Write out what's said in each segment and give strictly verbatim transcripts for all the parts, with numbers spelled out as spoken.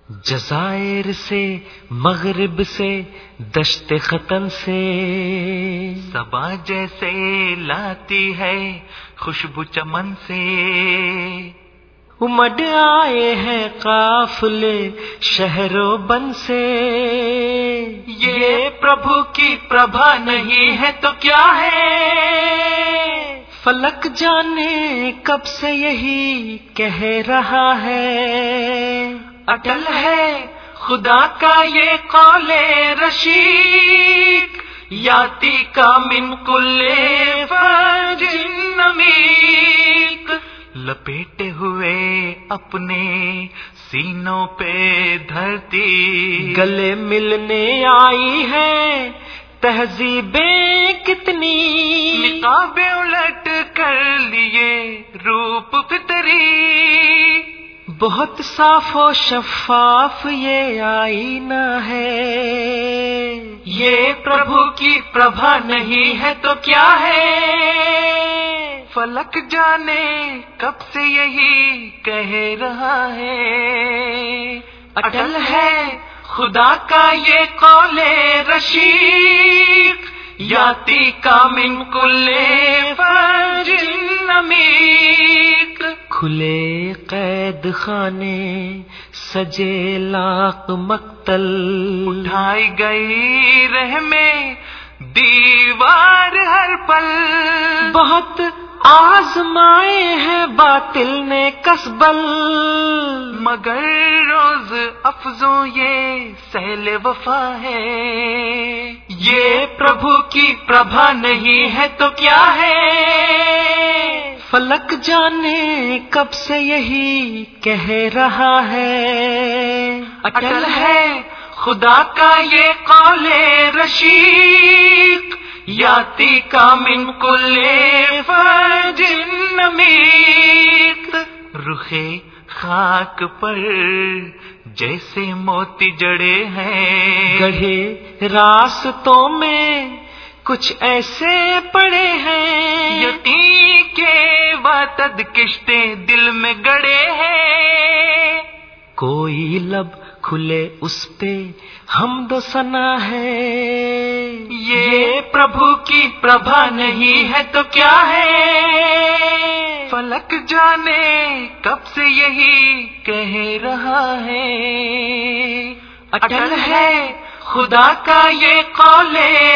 جزائر سے مغرب سے دشت ختن سے صبا جیسے لاتی ہے خوشبو چمن سے، امڈ آئے ہیں قافلے شہر و بن سے۔ یہ پربھو کی پربھا نہیں ہے تو کیا ہے؟ فلک جانے کب سے یہی کہہ رہا ہے، اٹل ہے خدا کا یہ قول رشید، یاتی کا من کل فرج عمیق۔ لپیٹے ہوئے اپنے سینوں پہ دھرتی، گلے ملنے آئی ہے تہذیبیں کتنی، نقاب الٹ کر لیے روپ فطری۔ بہت صاف و شفاف یہ آئینہ ہے، یہ پربھو کی پربھا نہیں ہے تو کیا ہے؟ فلک جانے کب سے یہی کہہ رہا ہے، اٹل ہے خدا کا یہ قول رشید، یاتی کا من کل فرج عمیق۔ کھلے قید خانے سجے لاق مقتل، اٹھائی گئی رحمے دیوار ہر پل، بہت آزمائے ہیں باطل نے کسبل، مگر روز افزوں یہ سیل وفا ہے، یہ پربھو کی پربھا نہیں ہے تو کیا ہے؟ فلک جانے کب سے یہی کہہ رہا ہے، اٹل ہے خدا کا یہ قول رشید، یاتی کا من کل فرج عمیق۔ رخے خاک پر جیسے موتی جڑے ہیں، گڑھے راستوں میں کچھ ایسے پڑے ہیں، یتیم کے واتد کشتے دل میں گڑے ہیں، کوئی لب کھلے اس پہ حمد و ثنا ہے، یہ پربھو کی پربھا نہیں ہے تو کیا ہے؟ فلک جانے کب سے یہی کہہ رہا ہے، اٹل ہے خدا کا یہ قول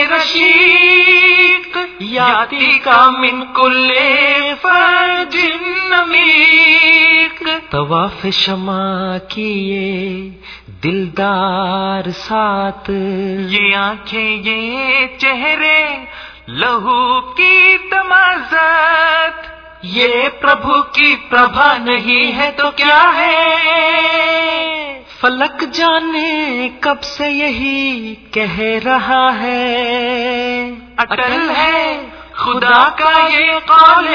رشید، یاتی کا من کل فرج عمیق۔ طواف شمع کیے دلدار ساتھ، یہ آنکھیں یہ چہرے لہو کی تمازت، یہ پربھو کی پربھا نہیں ہے تو کیا ہے؟ فلک جانے کب سے یہی کہہ رہا ہے، اٹل ہے خدا کا یہ قول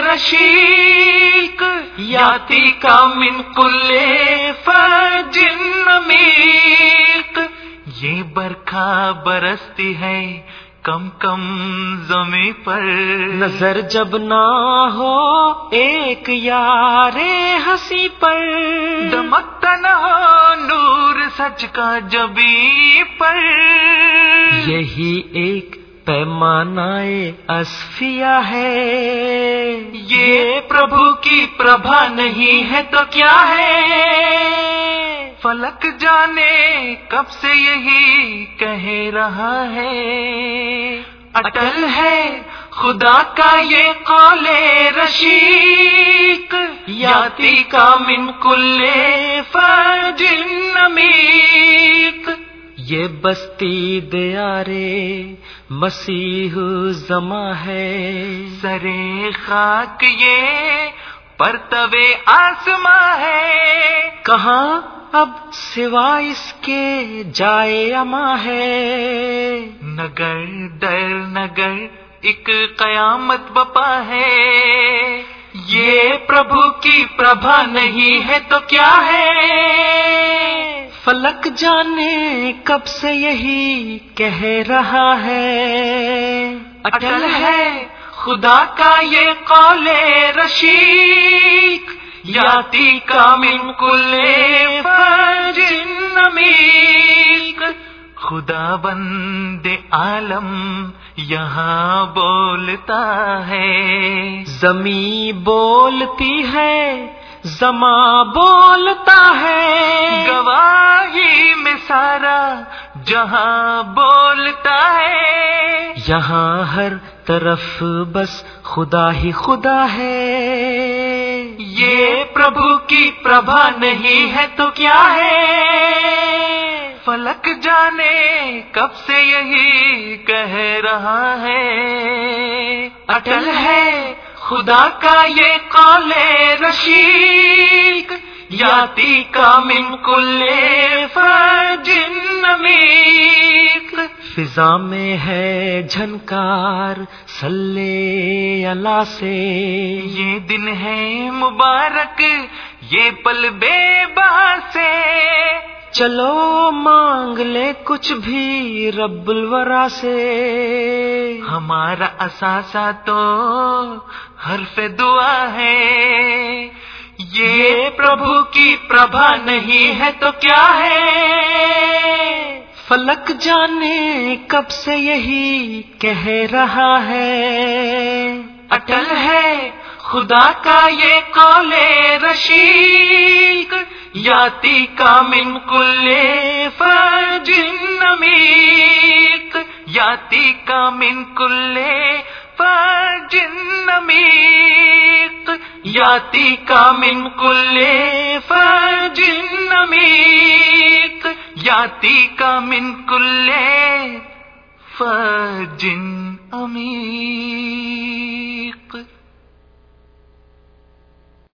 رشید، یاتی کا من کل فرج عمیق۔ یہ برکھا برستی ہے کم کم زمیں پر، نظر جب نہ ہو ایک یار ہنسی پر، دمکتا نہ ہو نور سچ کا جبیں پر، یہی ایک پیمانہ اصفیہ ہے، یہ پربھو کی پربھا نہیں ہے تو کیا ہے؟ فلک جانے کب سے یہی کہہ رہا ہے، اٹل ہے خدا کا یہ قول رشید، یاتی کا من کل فرج عمیق۔ یہ بستی دیارے مسیح زماں ہے، سرے خاک یہ پرتوے آسماں ہے، کہاں اب سوا اس کے جائے اما ہے، نگر در نگر ایک قیامت بپا ہے، یہ پربھو کی پربھا نہیں ہے تو کیا ہے؟ فلک جانے کب سے یہی کہہ رہا ہے، اٹل ہے خدا کا یہ قول رشید، یاتی کا من کل فرج خدا بند عالم یہاں بولتا ہے، زمیں بولتی ہے، زماں بولتا ہے، گواہی میں سارا جہاں بولتا ہے، یہاں ہر طرف بس خدا ہی خدا ہے، یہ پربھو کی پربھا نہیں ہے تو کیا ہے؟ فلک جانے کب سے یہی کہہ رہا ہے، اٹل ہے خدا کا یہ قول رشید، یاتی کا من کل فرج عمیق، فضا میں ہے جھنکار صلی اللہ سے، یہ دن ہے مبارک یہ پل بے بہا سے، چلو مانگ لے کچھ بھی رب الورا سے، ہمارا اثاثہ تو حرف دعا ہے، یہ پربھو کی پربھا نہیں ہے تو کیا ہے؟ فلک جانے کب سے یہی کہہ رہا ہے، اٹل ہے خدا کا یہ قول رشید، یاتی کا من کل فرج عمیق، یاتی کا من کل فرج عمیق، یاتی کا من کل فرج عمیق، یاتی کا من کل فرج عمیق۔